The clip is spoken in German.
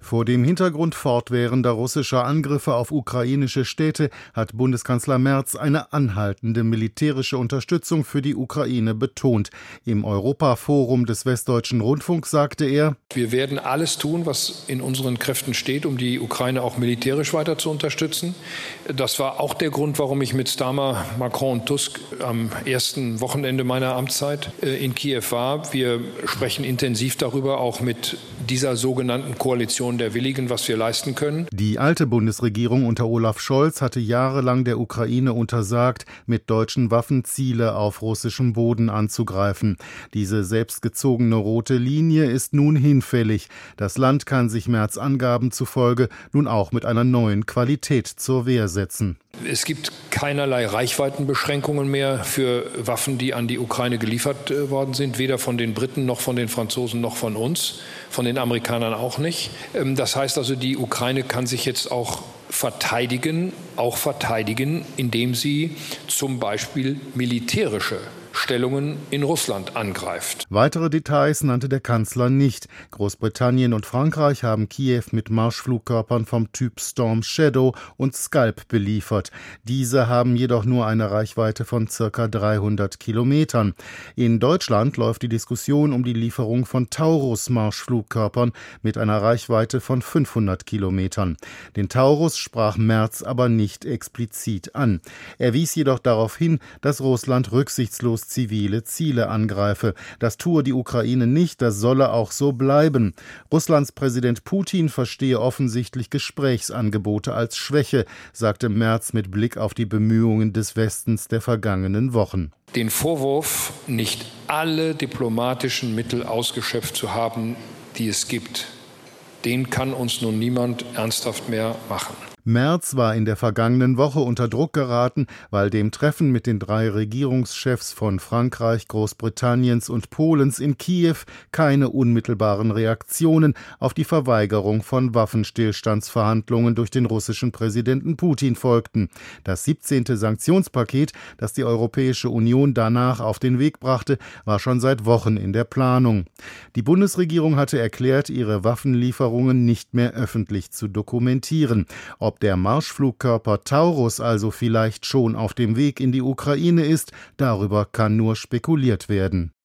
Vor dem Hintergrund fortwährender russischer Angriffe auf ukrainische Städte hat Bundeskanzler Merz eine anhaltende militärische Unterstützung für die Ukraine betont. Im Europaforum des Westdeutschen Rundfunks sagte er: Wir werden alles tun, was in unseren Kräften steht, um die Ukraine auch militärisch weiter zu unterstützen. Das war auch der Grund, warum ich mit Starmer, Macron und Tusk am ersten Wochenende meiner Amtszeit in Kiew war. Wir sprechen intensiv darüber, auch mit dieser sogenannten Koalition der Willigen, was wir leisten können. Die alte Bundesregierung unter Olaf Scholz hatte jahrelang der Ukraine untersagt, mit deutschen Waffen Ziele auf russischem Boden anzugreifen. Diese selbstgezogene rote Linie ist nun hinfällig. Das Land kann sich Merz Angaben zufolge nun auch mit einer neuen Qualität zur Wehr setzen. Es gibt keinerlei Reichweitenbeschränkungen mehr für Waffen, die an die Ukraine geliefert worden sind, weder von den Briten noch von den Franzosen noch von uns, von den Amerikanern auch nicht. Das heißt also, die Ukraine kann sich jetzt auch verteidigen, indem sie zum Beispiel militärische Stellungen in Russland angreift. Weitere Details nannte der Kanzler nicht. Großbritannien und Frankreich haben Kiew mit Marschflugkörpern vom Typ Storm Shadow und Scalp beliefert. Diese haben jedoch nur eine Reichweite von ca. 300 Kilometern. In Deutschland läuft die Diskussion um die Lieferung von Taurus-Marschflugkörpern mit einer Reichweite von 500 Kilometern. Den Taurus sprach Merz aber nicht explizit an. Er wies jedoch darauf hin, dass Russland rücksichtslos zivile Ziele angreife. Das tue die Ukraine nicht, das solle auch so bleiben. Russlands Präsident Putin verstehe offensichtlich Gesprächsangebote als Schwäche, sagte Merz mit Blick auf die Bemühungen des Westens der vergangenen Wochen. Den Vorwurf, nicht alle diplomatischen Mittel ausgeschöpft zu haben, die es gibt, den kann uns nun niemand ernsthaft mehr machen. Merz war in der vergangenen Woche unter Druck geraten, weil dem Treffen mit den 3 Regierungschefs von Frankreich, Großbritanniens und Polens in Kiew keine unmittelbaren Reaktionen auf die Verweigerung von Waffenstillstandsverhandlungen durch den russischen Präsidenten Putin folgten. Das 17. Sanktionspaket, das die Europäische Union danach auf den Weg brachte, war schon seit Wochen in der Planung. Die Bundesregierung hatte erklärt, ihre Waffenlieferungen nicht mehr öffentlich zu dokumentieren. Ob der Marschflugkörper Taurus also vielleicht schon auf dem Weg in die Ukraine ist, darüber kann nur spekuliert werden.